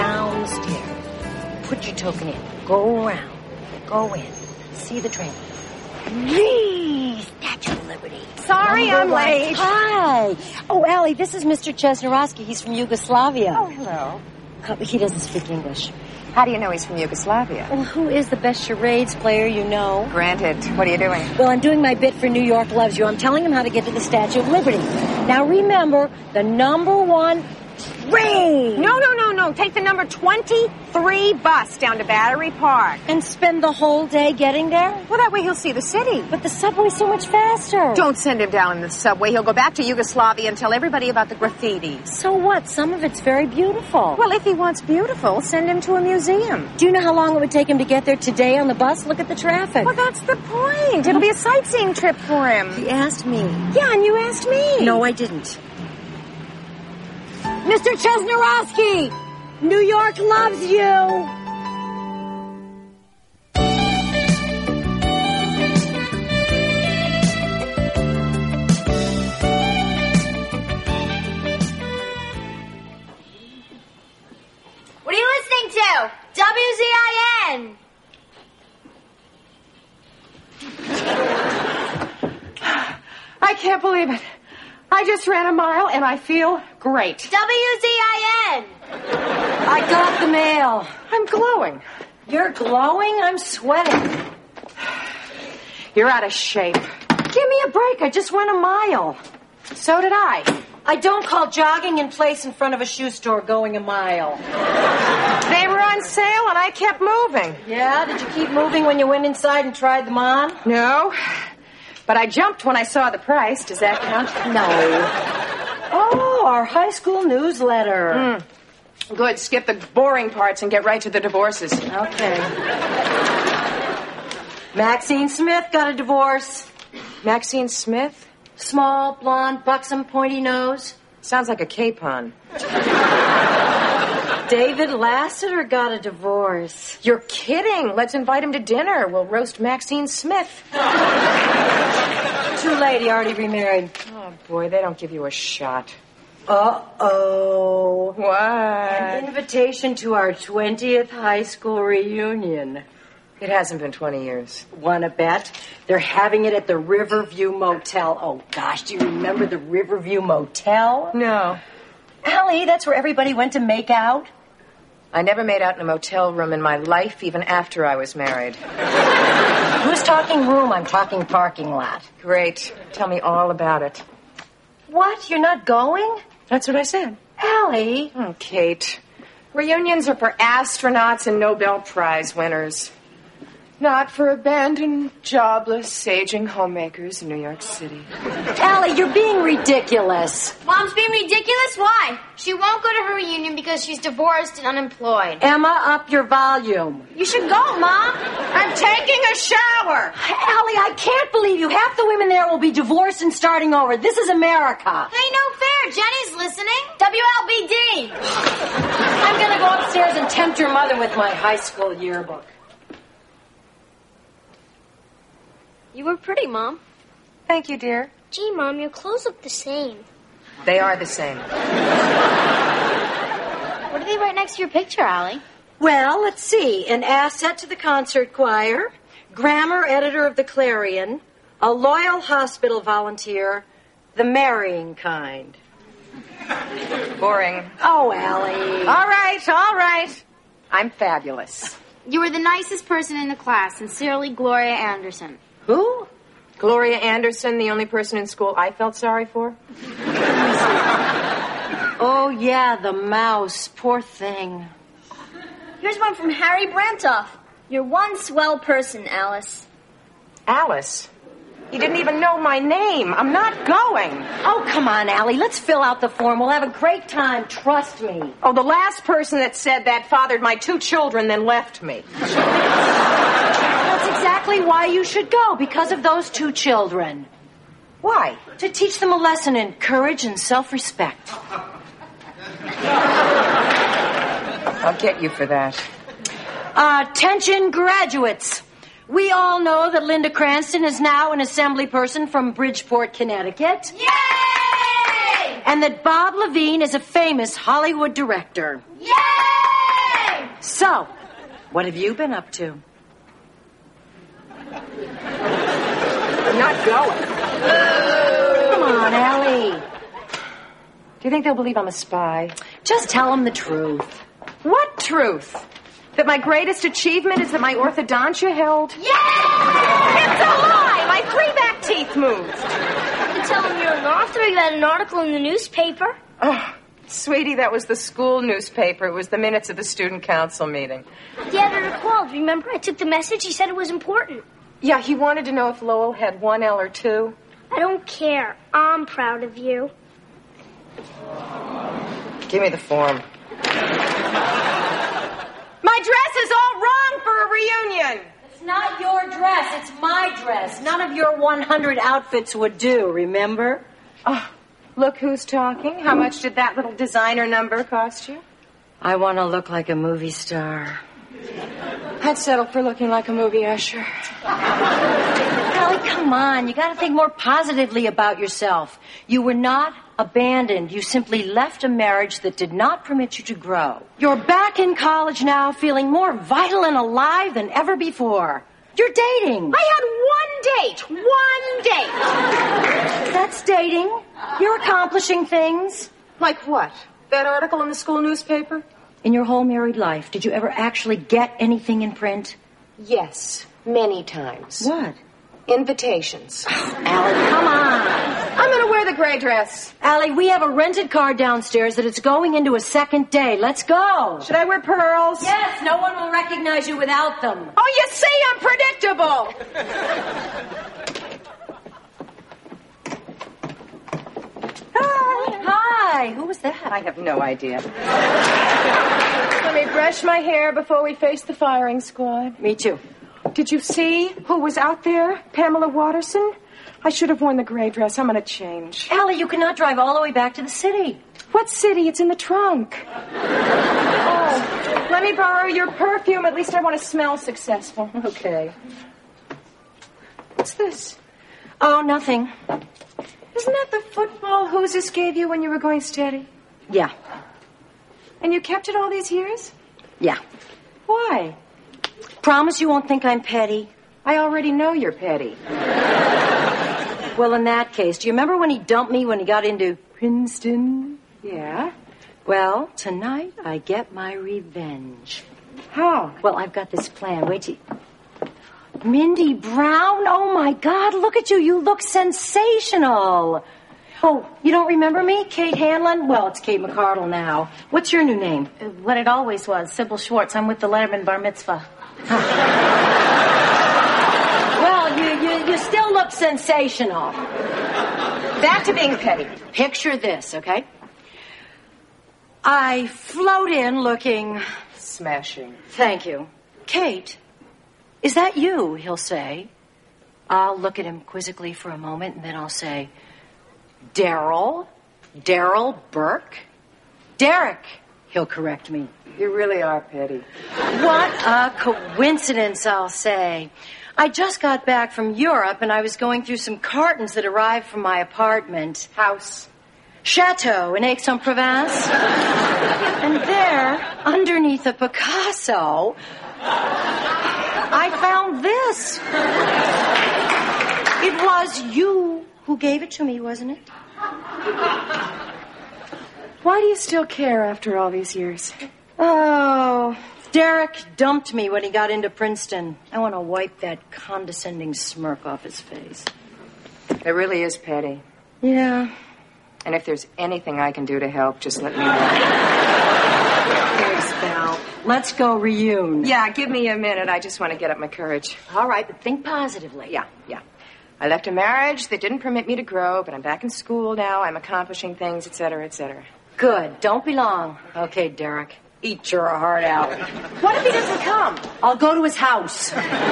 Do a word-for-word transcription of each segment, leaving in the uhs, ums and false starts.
downstairs. Put your token in. Go around. Go in. See the train. Yee! Statue of Liberty. Sorry, Number I'm one. late. Hi. Oh, Allie, this is Mister Chesnarowski. He's from Yugoslavia. Oh, hello. Uh, he doesn't speak English. How do you know he's from Yugoslavia? Well, who is the best charades player you know? Granted. What are you doing? Well, I'm doing my bit for New York Loves You. I'm telling him how to get to the Statue of Liberty. Now, remember, the number one train. No, no, no, no. Take the number twenty-three bus down to Battery Park. And spend the whole day getting there? Well, that way he'll see the city. But the subway's so much faster. Don't send him down in the subway. He'll go back to Yugoslavia and tell everybody about the graffiti. So what? Some of it's very beautiful. Well, if he wants beautiful, send him to a museum. Do you know how long it would take him to get there today on the bus? Look at the traffic. Well, that's the point. It'll be a sightseeing trip for him. He asked me. Yeah, and you asked me. No, I didn't. Mister Chesnarowski, New York loves you. What are you listening to? W Z I N. I can't believe it. I just ran a mile and I feel great. W Z I N. I got the mail. I'm glowing. You're glowing? I'm sweating. You're out of shape. Give me a break. I just went a mile. So did I. I don't call jogging in place in front of a shoe store going a mile. They were on sale and I kept moving. Yeah? Did you keep moving when you went inside and tried them on? No. But I jumped when I saw the price. Does that count? No. Oh, our high school newsletter. Mm. Good. Skip the boring parts and get right to the divorces. Okay. Maxine Smith got a divorce. Maxine Smith? Small, blonde, buxom, pointy nose. Sounds like a capon. David Lassiter got a divorce. You're kidding. Let's invite him to dinner. We'll roast Maxine Smith. Too late. He already remarried. Oh, boy, they don't give you a shot. Uh-oh. What? An invitation to our twentieth high school reunion. It hasn't been twenty years. Wanna bet? They're having it at the Riverview Motel. Oh, gosh, do you remember the Riverview Motel? No. Allie, that's where everybody went to make out. I never made out in a motel room in my life, even after I was married. Who's talking room? I'm talking parking lot. Great. Tell me all about it. What? You're not going? That's what I said. Allie. Oh, Kate. Reunions are for astronauts and Nobel Prize winners. Not for abandoned, jobless, saging homemakers in New York City. Allie, you're being ridiculous. Mom's being ridiculous? Why? She won't go to her reunion because she's divorced and unemployed. Emma, up your volume. You should go, Mom. I'm taking a shower. Allie, I can't believe you. Half the women there will be divorced and starting over. This is America. Hey, no fair. Jenny's listening. W L B D. I'm going to go upstairs and tempt your mother with my high school yearbook. You were pretty, Mom. Thank you, dear. Gee, Mom, your clothes look the same. They are the same. What do they write next to your picture, Allie? Well, let's see. An asset to the concert choir, grammar editor of the Clarion, a loyal hospital volunteer, the marrying kind. Boring. Oh, Allie. All right, all right. I'm fabulous. You were the nicest person in the class. Sincerely, Gloria Anderson. Who? Gloria Anderson, the only person in school I felt sorry for? Oh, yeah, the mouse. Poor thing. Here's one from Harry Brantoff. You're one swell person, Alice. Alice? He didn't even know my name. I'm not going. Oh, come on, Allie. Let's fill out the form. We'll have a great time. Trust me. Oh, the last person that said that fathered my two children, then left me. That's exactly why you should go, because of those two children. Why? To teach them a lesson in courage and self-respect. I'll get you for that. Attention, graduates. We all know that Linda Cranston is now an assembly person from Bridgeport, Connecticut. Yay! And that Bob Levine is a famous Hollywood director. Yay! So, what have you been up to? I'm not going. Come on, Allie. Do you think they'll believe I'm a spy? Just tell them the truth. What truth? That my greatest achievement is that my orthodontia held? Yeah! It's a lie! My three back teeth moved. You tell them you're an author. You had an article in the newspaper. Oh, sweetie, that was the school newspaper. It was the minutes of the student council meeting. The editor called. Remember, I took the message. He said it was important. Yeah, he wanted to know if Lowell had one L or two. I don't care. I'm proud of you. Give me the form. My dress is all wrong for a reunion. It's not your dress. It's my dress. None of your one hundred outfits would do, remember? Oh, look who's talking. How much did that little designer number cost you? I want to look like a movie star. I'd settle for looking like a movie usher. Allie, come on. You got to think more positively about yourself. You were not abandoned. You simply left a marriage that did not permit you to grow. You're back in college now, feeling more vital and alive than ever before. You're dating. I had one date. One date. That's dating. You're accomplishing things. Like what? That article in the school newspaper? In your whole married life, did you ever actually get anything in print? Yes, many times. What? Invitations. Allie, come on. I'm going to wear the gray dress. Allie, we have a rented car downstairs that it's going into a second day. Let's go. Should I wear pearls? Yes, no one will recognize you without them. Oh, you see, I'm predictable. Hi. Hi. Who was that? I have no idea. Let me brush my hair before we face the firing squad. Me too. Did you see who was out there? Pamela Watterson? I should have worn the gray dress. I'm going to change. Allie, you cannot drive all the way back to the city. What city? It's in the trunk. Oh, let me borrow your perfume. At least I want to smell successful. Okay. What's this? Oh, nothing. Isn't that the football Hoosiers gave you when you were going steady? Yeah. And you kept it all these years? Yeah. Why? Promise you won't think I'm petty. I already know you're petty. Well, in that case, do you remember when he dumped me when he got into Princeton? Yeah? Well, tonight I get my revenge. How? Well, I've got this plan. Wait till... Mindy Brown? Oh, my God, look at you. You look sensational. Oh, you don't remember me? Kate Hanlon? Well, it's Kate McCardle now. What's your new name? Uh, what it always was, Sybil Schwartz. I'm with the Letterman Bar Mitzvah. Well, you, you, you still look sensational. Back to being petty. Picture this, okay? I float in looking... Smashing. Thank you. Kate, is that you, he'll say. I'll look at him quizzically for a moment, and then I'll say, Daryl? Daryl Burke? Derek, he'll correct me. You really are petty. What a coincidence, I'll say. I just got back from Europe, and I was going through some cartons that arrived from my apartment. House. Chateau in Aix-en-Provence. And there, underneath a Picasso, I found this. It was you who gave it to me, wasn't it? Why do you still care after all these years? Oh, Derek dumped me when he got into Princeton. I want to wipe that condescending smirk off his face. It really is petty. Yeah. And if there's anything I can do to help, just let me know. Thanks, Val. Let's go reunion. Yeah, give me a minute. I just want to get up my courage. All right, but think positively. Yeah, yeah. I left a marriage that didn't permit me to grow, but I'm back in school now. I'm accomplishing things, et cetera, et cetera. Good. Don't be long. Okay, Derek. Eat your heart out. What if he doesn't come? I'll go to his house.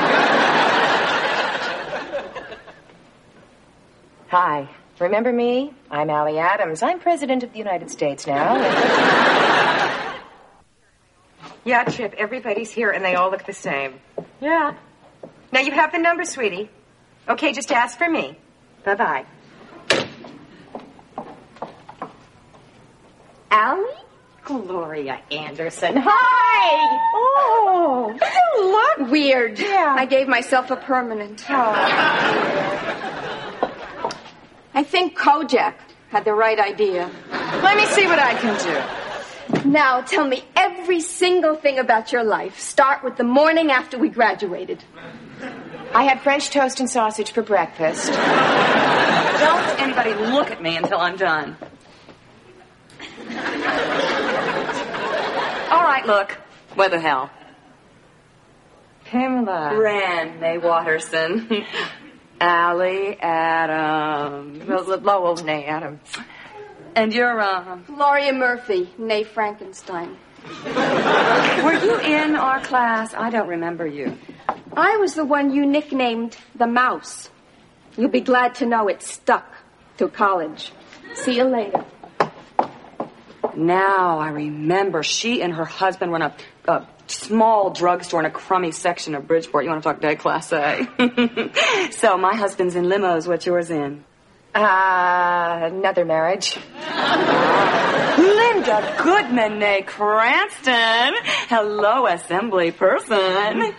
Hi. Remember me? I'm Allie Adams. I'm President of the United States now. Yeah, Chip, everybody's here and they all look the same. Yeah. Now you have the number, sweetie. Okay, just ask for me. Bye-bye. Allie? Gloria Anderson. Hi! Oh, You look weird. Yeah. I gave myself a permanent. Oh. I think Kojak had the right idea. Let me see what I can do. Now, tell me every single thing about your life. Start with the morning after we graduated. I had French toast and sausage for breakfast. Don't anybody look at me until I'm done. All right, look. What the hell? Pamela. Rand May Watterson. Allie Adams. Lowell, nay, Adams. And you're, uh... Gloria Murphy, née Frankenstein. Were you in our class? I don't remember you. I was the one you nicknamed the Mouse. You'll be glad to know it stuck to college. See you later. Now I remember. She and her husband run a, a small drugstore in a crummy section of Bridgeport. You want to talk day class A? So my husband's in limos. What's yours in? Uh, another marriage. Linda Goodman, née Cranston. Hello, assembly person.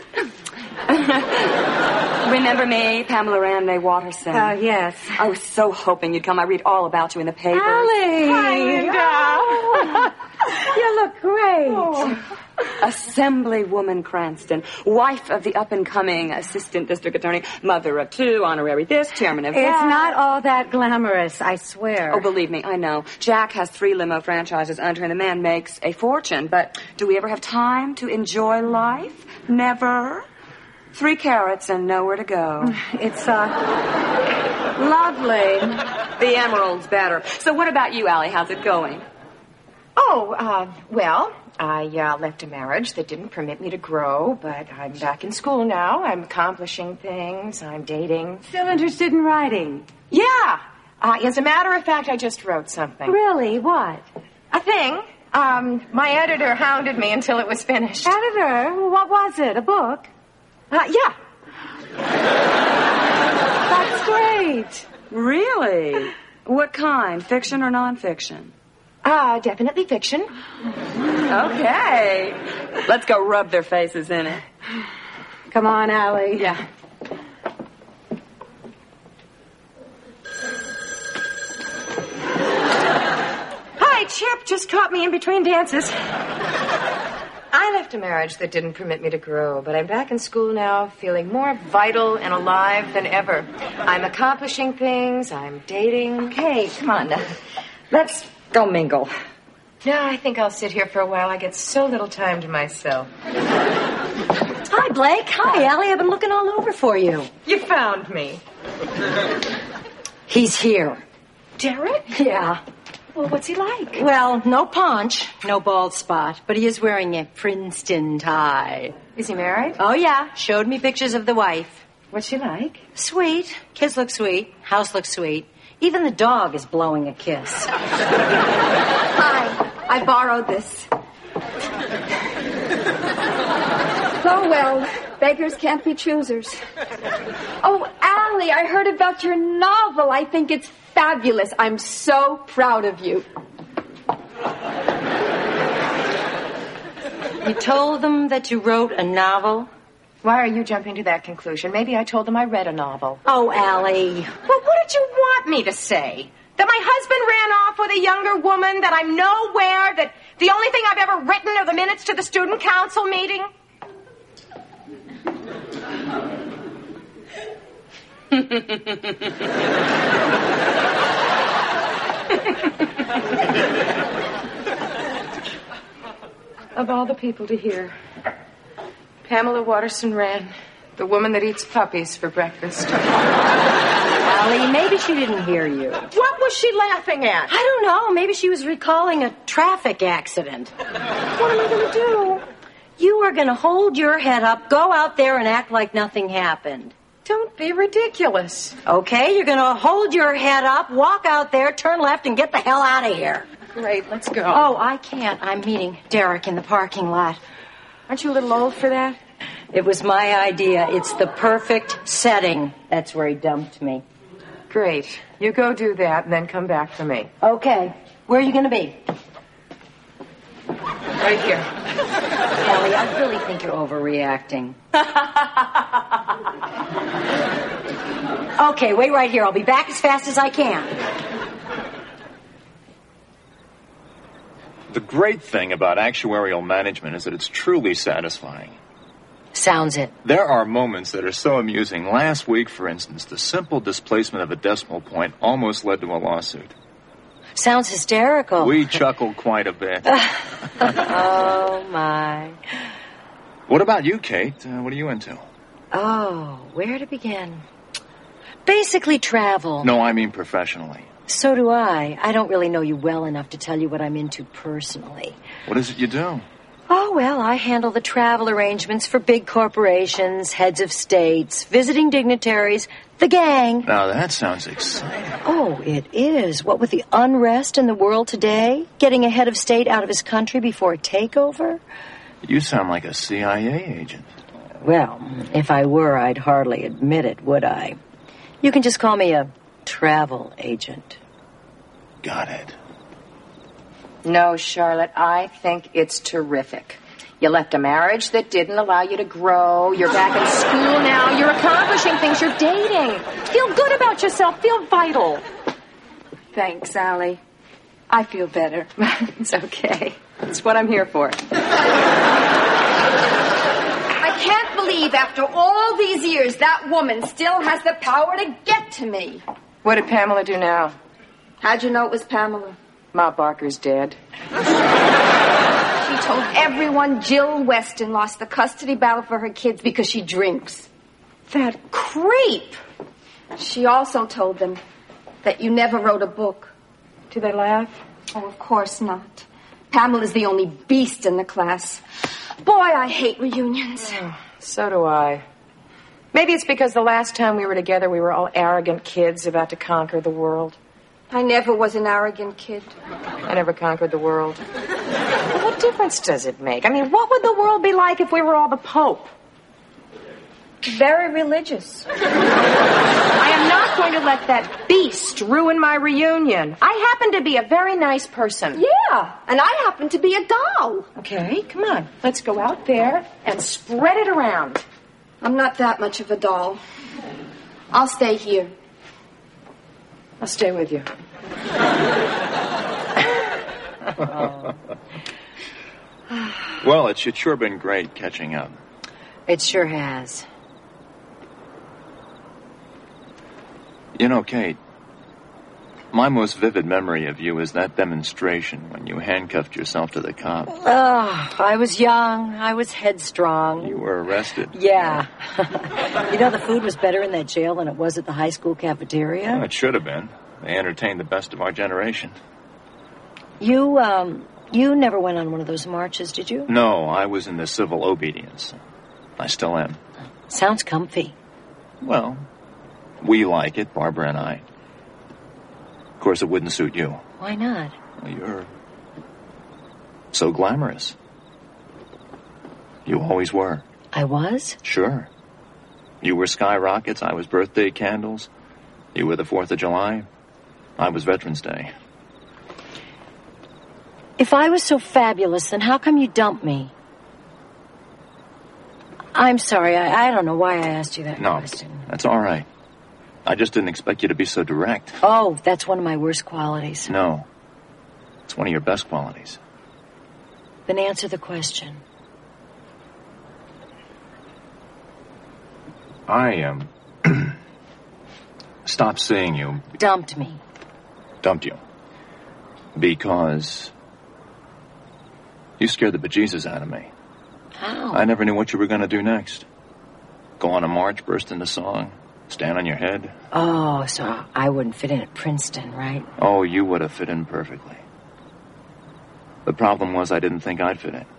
Remember me, Pamela Rand May Watterson? Oh, yes. I was so hoping you'd come. I read all about you in the papers. Allie! Hi, Linda. Oh, you look great. Oh. Assemblywoman Cranston, wife of the up-and-coming assistant district attorney, mother of two, honorary this, chairman of It's that. not all that glamorous, I swear. Oh, believe me, I know. Jack has three limo franchises under him. The man makes a fortune. But do we ever have time to enjoy life? Never. Three carrots and nowhere to go. It's, uh, lovely. The emerald's better. So what about you, Allie? How's it going? Oh, uh, well, I uh, left a marriage that didn't permit me to grow, but I'm back in school now. I'm accomplishing things. I'm dating. Still interested in writing? Yeah. Uh, as a matter of fact, I just wrote something. Really? What? A thing. Um, my editor hounded me until it was finished. Editor? What was it? A book? Uh, yeah. That's great. Really? What kind? Fiction or nonfiction? Uh, definitely fiction. Okay. Let's go rub their faces in it. Come on, Allie. Yeah. Hi, Chip. Just caught me in between dances. I left a marriage that didn't permit me to grow, but I'm back in school now, feeling more vital and alive than ever. I'm accomplishing things. I'm dating. Okay, come on now. Let's go mingle. No, I think I'll sit here for a while. I get so little time to myself. Hi, Blake. Hi, Allie. I've been looking all over for you. You found me. He's here. Derek? Yeah. Well, what's he like? Well, no paunch, no bald spot, but he is wearing a Princeton tie. Is he married? Oh, yeah. Showed me pictures of the wife. What's she like? Sweet. Kids look sweet. House looks sweet. Even the dog is blowing a kiss. Hi. I borrowed this. Oh, well, beggars can't be choosers. Oh, Allie, I heard about your novel. I think it's fabulous. I'm so proud of you. You told them that you wrote a novel? Why are you jumping to that conclusion? Maybe I told them I read a novel. Oh, Allie. Well, what did you want me to say? That my husband ran off with a younger woman, that I'm nowhere, that the only thing I've ever written are the minutes to the student council meeting? Of all the people to hear, Pamela Watterson Rand, the woman that eats puppies for breakfast. Allie, maybe she didn't hear you. What was she laughing at? I don't know. Maybe she was recalling a traffic accident. What am I going to do? You are going to hold your head up, go out there and act like nothing happened. Don't be ridiculous. Okay, you're going to hold your head up, walk out there, turn left, and get the hell out of here. Great, let's go. Oh, I can't. I'm meeting Derek in the parking lot. Aren't you a little old for that? It was my idea. It's the perfect setting. That's where he dumped me. Great. You go do that and then come back for me. Okay. Where are you going to be? Right here. Allie, I really think you're overreacting. Okay, wait right here. I'll be back as fast as I can. The great thing about actuarial management is that it's truly satisfying. Sounds it. There are moments that are so amusing. Last week, for instance, the simple displacement of a decimal point almost led to a lawsuit. Sounds hysterical. We chuckled quite a bit. Oh, my. What about you, Kate? Uh, what are you into? Oh, where to begin? Basically travel. No, I mean professionally. So do I. I don't really know you well enough to tell you what I'm into personally. What is it you do? Oh, well, I handle the travel arrangements for big corporations, heads of states, visiting dignitaries, the gang. Now, that sounds exciting. Oh, it is. What with the unrest in the world today, getting a head of state out of his country before a takeover. You sound like a C I A agent. Well, if I were, I'd hardly admit it, would I? You can just call me a travel agent. Got it. No, Charlotte, I think it's terrific. You left a marriage that didn't allow you to grow. You're back in school now. You're accomplishing things. You're dating. Feel good about yourself. Feel vital. Thanks, Allie. I feel better. It's okay. It's what I'm here for. I can't believe after all these years that woman still has the power to get to me. What did Pamela do now? How'd you know it was Pamela? Ma Barker's dead. She told everyone Jill Weston lost the custody battle for her kids because she drinks. That creep. She also told them that you never wrote a book. Do they laugh? Oh, of course not. Pamela's the only beast in the class. Boy, I hate reunions. Oh, so do I. Maybe it's because the last time we were together, we were all arrogant kids about to conquer the world. I never was an arrogant kid. I never conquered the world. But what difference does it make? I mean, what would the world be like if we were all the Pope? Very religious. I am not going to let that beast ruin my reunion. I happen to be a very nice person. Yeah, and I happen to be a doll. Okay, come on. Let's go out there and spread it around. I'm not that much of a doll. I'll stay here. I'll stay with you. Well, it's sure been great catching up. It sure has. You know, Kate, my most vivid memory of you is that demonstration when you handcuffed yourself to the cop. Oh, I was young. I was headstrong. You were arrested. Yeah. You know, the food was better in that jail than it was at the high school cafeteria. Well, it should have been. They entertained the best of our generation. You, um, you never went on one of those marches, did you? No, I was in the civil obedience. I still am. Sounds comfy. Well, we like it, Barbara and I. Of course, it wouldn't suit you. Why not? Well, you're so glamorous. You always were. I was? Sure. You were skyrockets. I was birthday candles. You were the fourth of July. I was Veterans Day. If I was so fabulous, then how come you dumped me? I'm sorry. I, I don't know why I asked you that no, question. That's all right. I just didn't expect you to be so direct. Oh, that's one of my worst qualities. No. It's one of your best qualities. Then answer the question. I, um... stopped seeing you. Dumped me. Dumped you. Because... you scared the bejesus out of me. How? I never knew what you were going to do next. Go on a march, burst into song, stand on your head. Oh, so I wouldn't fit in at Princeton, right? Oh, you would have fit in perfectly. The problem was I didn't think I'd fit in.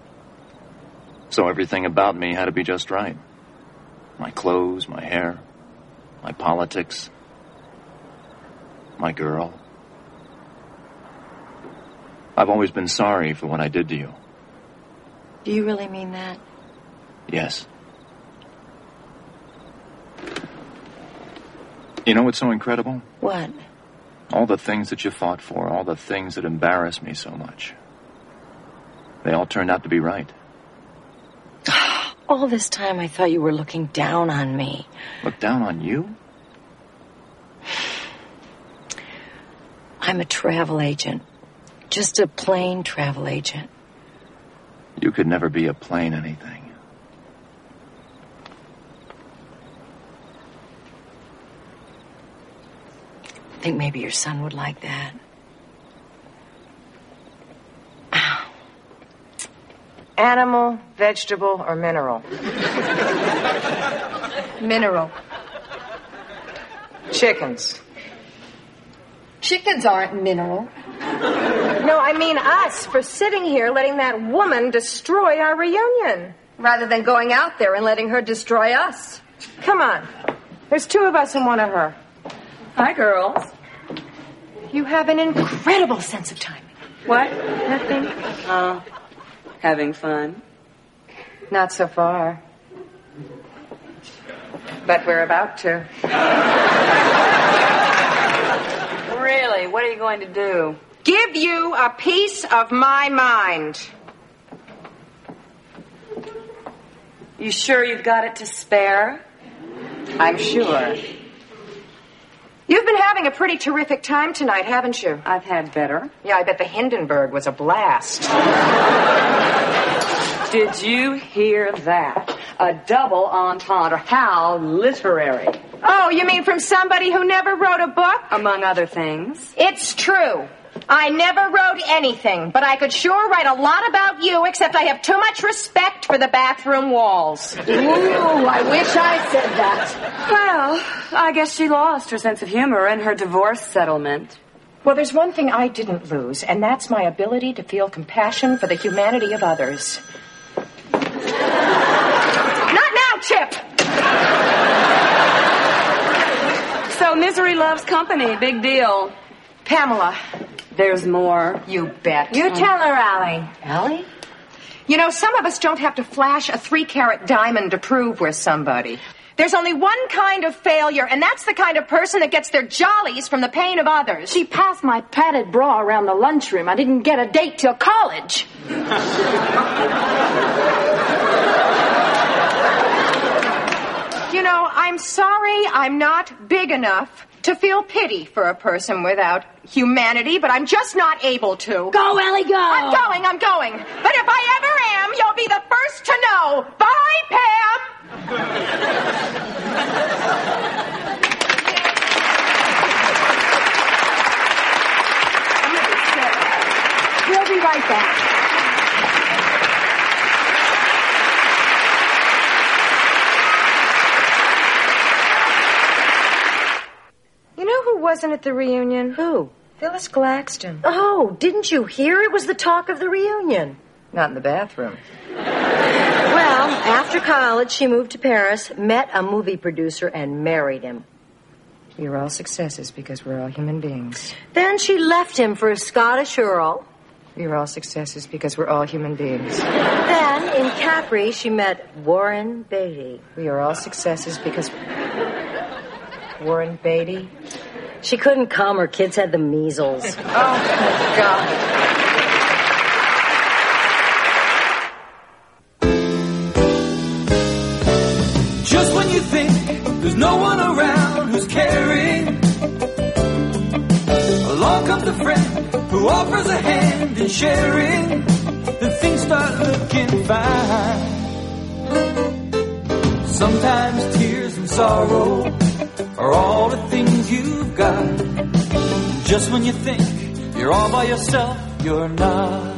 So everything about me had to be just right. My clothes, my hair, my politics, my girl. I've always been sorry for what I did to you. Do you really mean that? Yes. You know what's so incredible? What? All the things that you fought for, all the things that embarrass me so much. They all turned out to be right. All this time I thought you were looking down on me. Look down on you? I'm a travel agent. Just a plain travel agent. You could never be a plain anything. I think maybe your son would like that. Animal, vegetable, or mineral? Mineral. Chickens. Chickens aren't mineral. No, I mean us, for sitting here letting that woman destroy our reunion. Rather than going out there and letting her destroy us. Come on. There's two of us and one of her. Hi, girls. You have an incredible sense of timing. What? Nothing? Oh, having fun? Not so far. But we're about to. Really? What are you going to do? Give you a piece of my mind. You sure you've got it to spare? I'm sure. You've been having a pretty terrific time tonight, haven't you? I've had better. Yeah, I bet the Hindenburg was a blast. Did you hear that? A double entendre. How literary. Oh, you mean from somebody who never wrote a book? Among other things. It's true. I never wrote anything, but I could sure write a lot about you, except I have too much respect for the bathroom walls. Ooh, I wish I said that. Well, I guess she lost her sense of humor in her divorce settlement. Well, there's one thing I didn't lose, and that's my ability to feel compassion for the humanity of others. Not now, Chip! So misery loves company. Big deal. Pamela. There's more. You bet. You tell her, Allie. Allie? You know, some of us don't have to flash a three-carat diamond to prove we're somebody. There's only one kind of failure, and that's the kind of person that gets their jollies from the pain of others. She passed my padded bra around the lunchroom. I didn't get a date till college. You know, I'm sorry I'm not big enough to feel pity for a person without humanity, but I'm just not able to. Go, Ellie, go! I'm going, I'm going. But if I ever am, you'll be the first to know. Bye, Pam! We'll be right back. You know who wasn't at the reunion? Who? Phyllis Glaxton. Oh, didn't you hear? It was the talk of the reunion. Not in the bathroom. Well, after college, she moved to Paris, met a movie producer, and married him. We're all successes because we're all human beings. Then she left him for a Scottish earl. We're all successes because we're all human beings. Then, in Capri, she met Warren Beatty. We are all successes because... Warren Beatty? She couldn't come. Her kids had the measles. Oh, my God. Just when you think there's no one around who's caring, along comes a friend who offers a hand in sharing, then things start looking fine. Sometimes tears and sorrow are all the things you've got. Just when you think you're all by yourself, you're not.